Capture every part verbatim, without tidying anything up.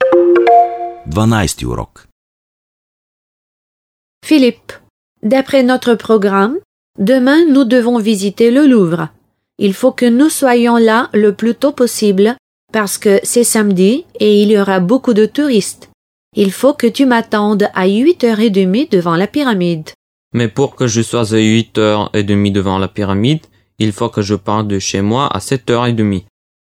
дванадесети урок. Philippe, d'après notre programme, demain nous devons visiter le Louvre. Il faut que nous soyons là le plus tôt possible parce que c'est samedi et il y aura beaucoup de touristes. Il faut que tu m'attendes à huit heures trente devant la pyramide. Mais pour que je sois à huit heures trente devant la pyramide, il faut que je parte de chez moi à sept heures trente.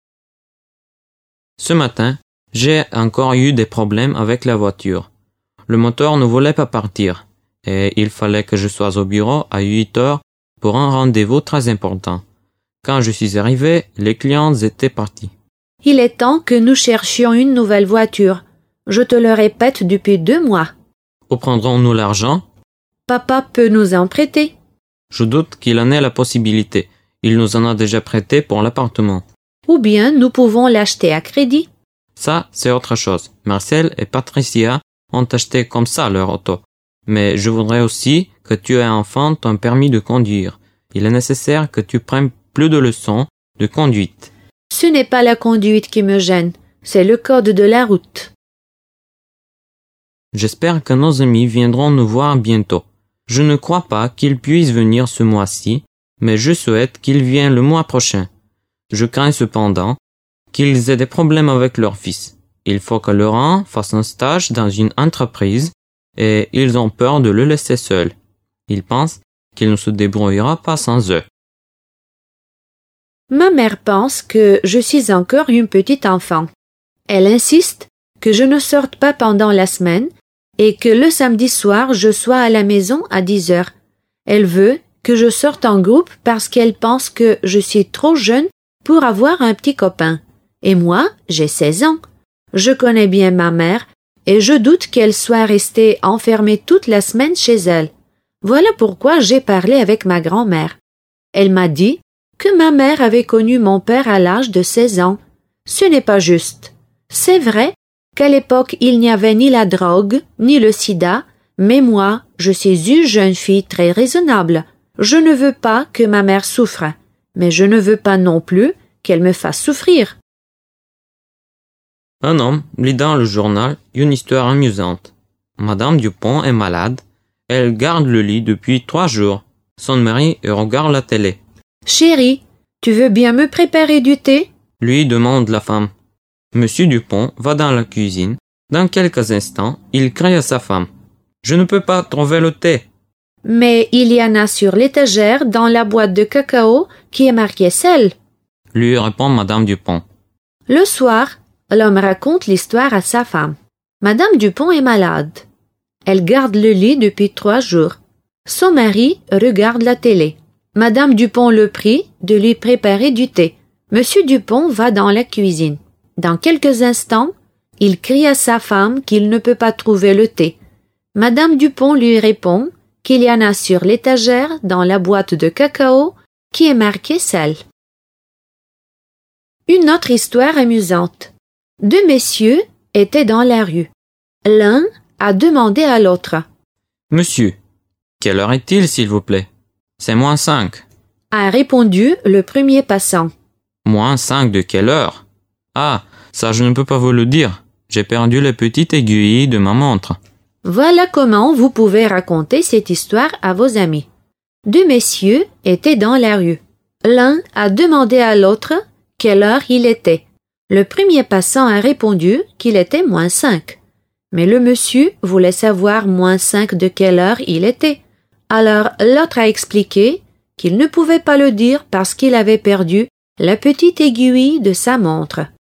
Ce matin, j'ai encore eu des problèmes avec la voiture. Le moteur ne voulait pas partir et il fallait que je sois au bureau à huit heures pour un rendez-vous très important. Quand je suis arrivé, les clients étaient partis. Il est temps que nous cherchions une nouvelle voiture. Je te le répète depuis deux mois. Où prendrons-nous l'argent? Papa peut nous en prêter. Je doute qu'il en ait la possibilité. Il nous en a déjà prêté pour l'appartement. Ou bien nous pouvons l'acheter à crédit. Ça, c'est autre chose. Marcel et Patricia ont acheté comme ça leur auto. Mais je voudrais aussi que tu aies enfin ton permis de conduire. Il est nécessaire que tu prennes plus de leçons de conduite. Ce n'est pas la conduite qui me gêne, c'est le code de la route. J'espère que nos amis viendront nous voir bientôt. Je ne crois pas qu'ils puissent venir ce mois-ci, mais je souhaite qu'ils viennent le mois prochain. Je crains cependant qu'ils aient des problèmes avec leur fils. Il faut que Laurent fasse un stage dans une entreprise et ils ont peur de le laisser seul. Ils pensent qu'il ne se débrouillera pas sans eux. Ma mère pense que je suis encore une petite enfant. Elle insiste que je ne sorte pas pendant la semaine et que le samedi soir je sois à la maison à dix heures. Elle veut que je sorte en groupe parce qu'elle pense que je suis trop jeune pour avoir un petit copain. Et moi, j'ai seize ans. Je connais bien ma mère et je doute qu'elle soit restée enfermée toute la semaine chez elle. Voilà pourquoi j'ai parlé avec ma grand-mère. Elle m'a dit que ma mère avait connu mon père à l'âge de seize ans. Ce n'est pas juste. C'est vrai qu'à l'époque il n'y avait ni la drogue, ni le sida, mais moi, je suis une jeune fille très raisonnable. Je ne veux pas que ma mère souffre, mais je ne veux pas non plus qu'elle me fasse souffrir. Un homme lit dans le journal une histoire amusante. Madame Dupont est malade. Elle garde le lit depuis trois jours. Son mari regarde la télé. Chérie, tu veux bien me préparer du thé? Lui demande la femme. Monsieur Dupont va dans la cuisine. Dans quelques instants, il crie à sa femme. Je ne peux pas trouver le thé. Mais il y en a sur l'étagère dans la boîte de cacao qui est marquée sel. Lui répond Madame Dupont. Le soir, l'homme raconte l'histoire à sa femme. Madame Dupont est malade. Elle garde le lit depuis trois jours. Son mari regarde la télé. Madame Dupont le prie de lui préparer du thé. Monsieur Dupont va dans la cuisine. Dans quelques instants, il crie à sa femme qu'il ne peut pas trouver le thé. Madame Dupont lui répond qu'il y en a sur l'étagère dans la boîte de cacao qui est marquée sel. Une autre histoire amusante. Deux messieurs étaient dans la rue. L'un a demandé à l'autre. Monsieur, quelle heure est-il, s'il vous plaît? C'est moins cinq. A répondu le premier passant. Moins cinq de quelle heure? Ah, ça je ne peux pas vous le dire. J'ai perdu la petite aiguille de ma montre. Voilà comment vous pouvez raconter cette histoire à vos amis. Deux messieurs étaient dans la rue. L'un a demandé à l'autre quelle heure il était. Le premier passant a répondu qu'il était moins cinq. Mais le monsieur voulait savoir moins cinq de quelle heure il était. Alors l'autre a expliqué qu'il ne pouvait pas le dire parce qu'il avait perdu la petite aiguille de sa montre.